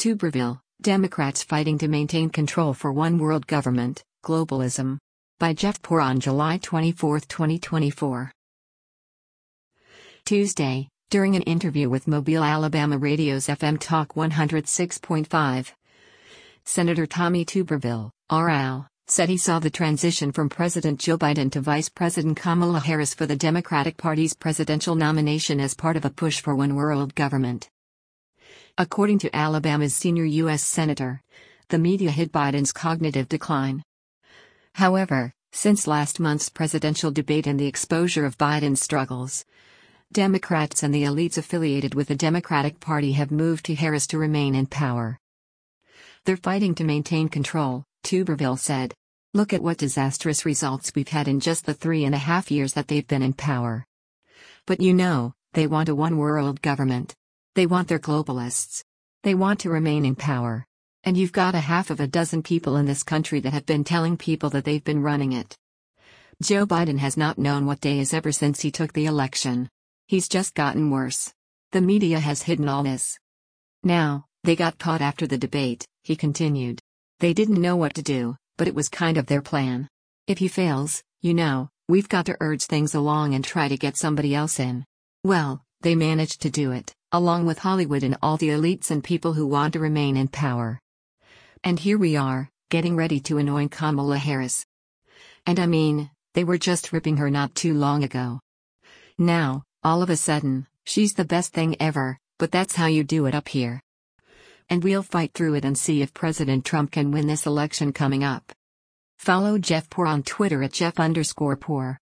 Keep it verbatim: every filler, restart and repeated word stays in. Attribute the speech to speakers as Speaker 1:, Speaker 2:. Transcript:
Speaker 1: Tuberville, Democrats fighting to maintain control for one world government, globalism. By Jeff Poor on July twenty-fourth, twenty twenty-four. Tuesday, during an interview with Mobile, Alabama Radio's F M Talk one oh six point five, Senator Tommy Tuberville, R L, said he saw the transition from President Joe Biden to Vice President Kamala Harris for the Democratic Party's presidential nomination as part of a push for one world government. According to Alabama's senior U S Senator, the media hid Biden's cognitive decline. However, since last month's presidential debate and the exposure of Biden's struggles, Democrats and the elites affiliated with the Democratic Party have moved to Harris to remain in power. They're fighting to maintain control, Tuberville said. Look at what disastrous results we've had in just the three and a half years that they've been in power. But you know, they want a one-world government. They want their globalists. They want to remain in power. And you've got a half of a dozen people in this country that have been telling people that they've been running it. Joe Biden has not known what day is ever since he took the election. He's just gotten worse. The media has hidden all this. Now, they got caught after the debate, he continued. They didn't know what to do, but it was kind of their plan. If he fails, you know, we've got to urge things along and try to get somebody else in. Well, they managed to do it, along with Hollywood and all the elites and people who want to remain in power. And here we are, getting ready to anoint Kamala Harris. And I mean, they were just ripping her not too long ago. Now, all of a sudden, she's the best thing ever, but that's how you do it up here. And we'll fight through it and see if President Trump can win this election coming up. Follow Jeff Poor on Twitter at Jeff underscore Poor.